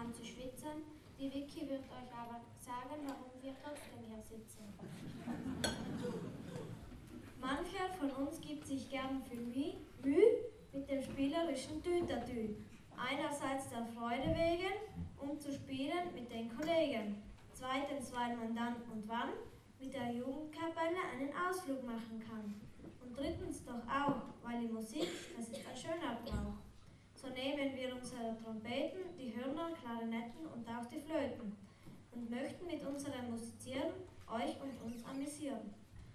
an zu schwitzen. Die Vicky wird euch aber sagen, warum wir trotzdem hier sitzen. Mancher von uns gibt sich gern viel Mühe mit dem spielerischen Tütertü. Einerseits der Freude wegen, um zu spielen mit den Kollegen. Zweitens, weil man dann und wann mit der Jugendkapelle einen Ausflug machen kann. Und drittens doch auch, weil die Musik, das ist ein schöner Brauch. So nehmen wir unsere Trompeten, die Hörner, Klarinetten und auch die Flöten und möchten mit unserem Musizieren euch und uns amüsieren.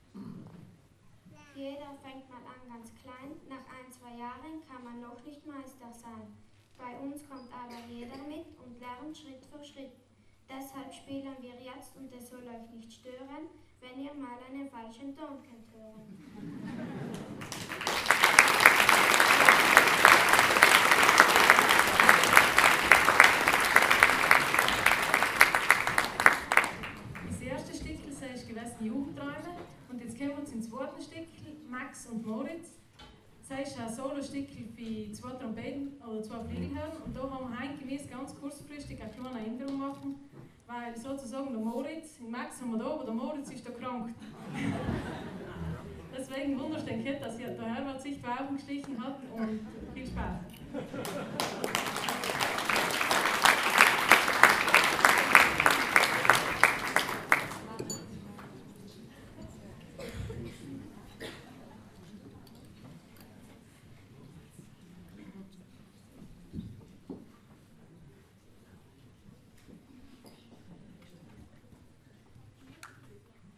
Jeder fängt mal an ganz klein, nach 1-2 Jahren kann man noch nicht Meister sein. Bei uns kommt aber jeder mit und lernt Schritt für Schritt. Deshalb spielen wir jetzt und es soll euch nicht stören, wenn ihr mal einen falschen Ton könnt hören. Das erste Stück ist gewesen Jugendträume und jetzt kommen wir zum zweiten Stück, Max und Moritz. Das ist ein Solo-Stück für 2 Trompeten oder 2 Flügelhorn und da haben wir heimgemäß ganz kurzfristig eine kleine Änderung machen, weil sozusagen der Moritz, den Max haben wir da, aber der Moritz ist da krank. Deswegen wundert den Kind, dass der Herbert sich die Augen gestichen hat und viel Spaß.